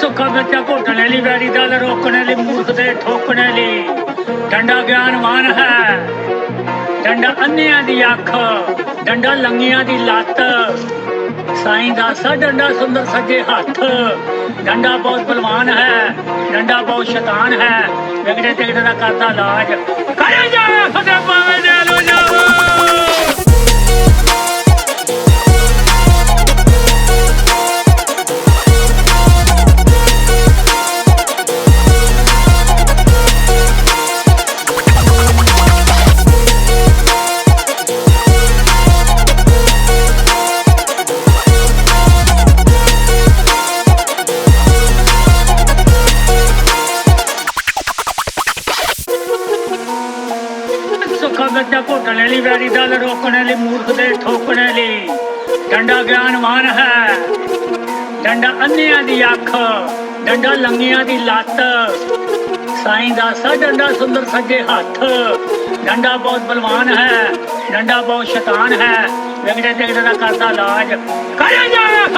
ਸੁੱਖਾ ਬੱਚਾ ਘੋਟਣੇ ਲਈ ਵੈਰੀ ਦਲ ਰੋਕਣੇ ਲਈ ਮੂਰਖ ਦੇ ਠੋਕਣੇ ਲਈ ਡੰਡਾ ਗਿਆਨਵਾਨ ਹੈ ਡੰਡਾ ਅੰਨਿਆਂ ਦੀ ਅੱਖ ਡੰਡਾ ਲੰਗੀਆਂ ਦੀ ਲੱਤ ਸਾਈਂ ਦਾਸਾ ਡੰਡਾ ਸੁੰਦਰ ਸੱਜੇ ਹੱਥ ਡੰਡਾ ਬਹੁਤ ਬਲਵਾਨ ਹੈ ਡੰਡਾ ਬਹੁਤ ਸ਼ੈਤਾਨ ਹੈ ਵਿਗੜੇ ਤਿਗੜੇ ਦਾ ਕਰਦਾ ਇਲਾਜ ਕਰੇ ਜਾ ਫਤਿਹ ਪਾਵੇ ਦੇ ਲੋ ਜਾਵੋ ਸੁੱਖਾ ਬੱਚਾ ਘੋਟਣੇ ਲਈ ਵੈਰੀ ਦਲ ਰੋਕਣੇ ਲਈ ਮੂਰਖ ਦੇ ਠੋਕਣੇ ਲਈ ਡੰਡਾ ਗਿਆਨਵਾਨ ਹੈ ਡੰਡਾ ਅੰਨਿਆਂ ਦੀ ਅੱਖ ਡੰਡਾ ਲੰਗੀਆਂ ਦੀ ਲੱਤ ਸਾਈਂ ਦਾਸਾ ਡੰਡਾ ਸੁੰਦਰ ਸੱਜੇ ਹੱਥ ਡੰਡਾ ਬਹੁਤ ਬਲਵਾਨ ਹੈ ਡੰਡਾ ਬਹੁਤ ਸ਼ੈਤਾਨ ਹੈ ਵਿਗੜੇ ਤਿਗੜੇ ਦਾ ਕਰਦਾ ਇਲਾਜ ਕਰੇ ਜਾ